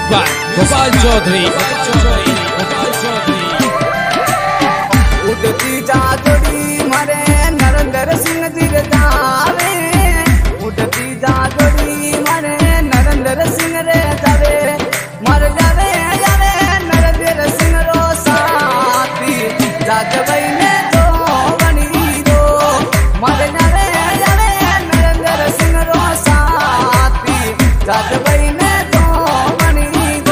by Gopal Chaudhary. उड़ती जादड़ी मरे नरेंद्र सिंह जी जावे, उड़ती जादड़ी मरे नरेंद्र सिंह रे जावे, मर जावे जावे नरेंद्र सिंह रो साथी, जाजबई ने तो बनी दो, मर जावे जावे नरेंद्र सिंह रो साथी, जाजबई ने तो बनी दो।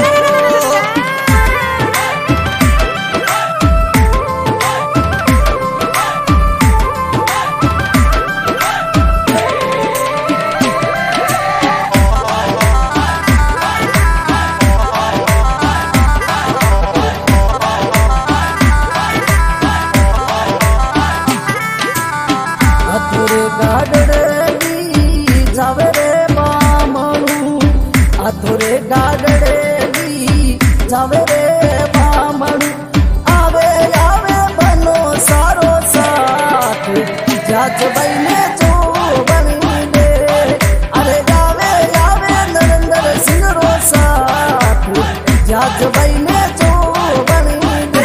आतुरे गाडड़ी जावे रे बामणू, आतुरे गाडड़ी जावे रे बामणू, आवे आवे बनो सारो साथ, जाजबई ने जो बनी दे, अरे जावे आवे नरेंद्र सिंह रो साथ, जाजबई ने जो बनी दे।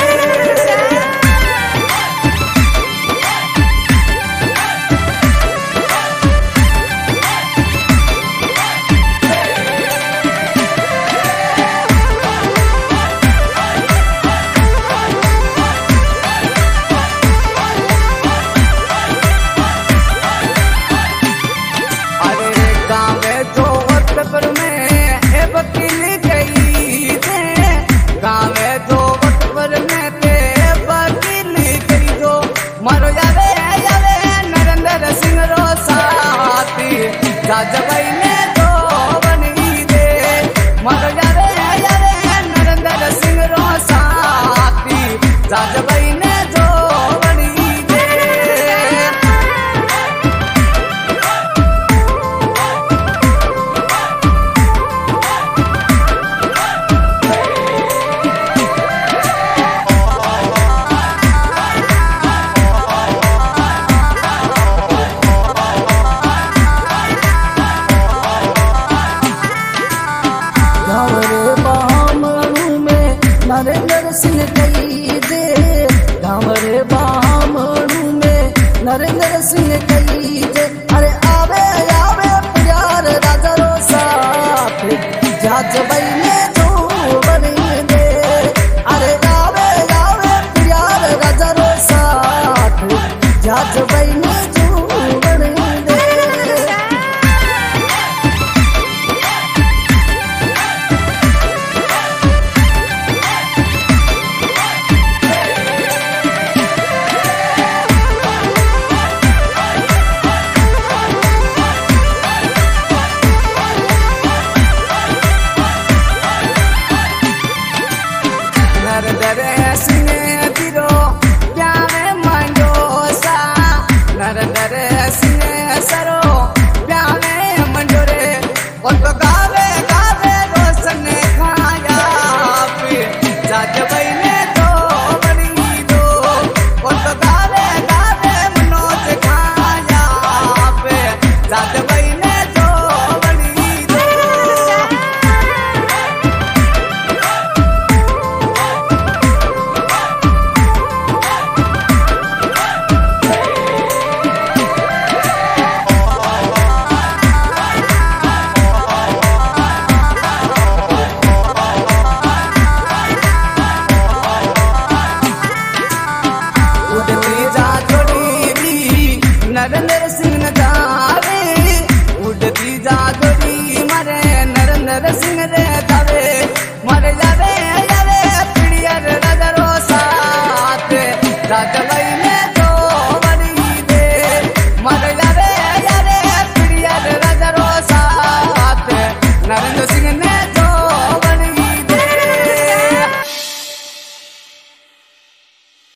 वकील गई थे गाँव जो वटवर में थे वकील गई जो मरो जावे जावे नरेंद्र सिंह रो साथी, जाजबई ने जो बनी दे, मरो जावे जावे नरेंद्र सिंह रो साथी, जाजबई ने जो बनी दे। नरेंद्र सिंह कही दे, गाँवरे बामणू में नरेंद्र सिंह कही दे, अरे आवे आवे प्यार राजा रो साथ, जाजबई ने जो बनी दे, अरे आवे आवे प्यार राजा रो साथ, जाजबई ने जो बनी दे। नरेंद्र सिंह दिरो प्यारे मंडोसा, नरेंद्र सिंह सरो प्यारे मंडोरे, और तो गावे गावे रोशन खाया जाजबई ने तो बनी दो, और तो गावे गावे मनोज खाया जाजबई ने तो बनी दो। नरेंद्र सिंह न जावे, उड़ती जादड़ी मरे नरेंद्र सिंह रे।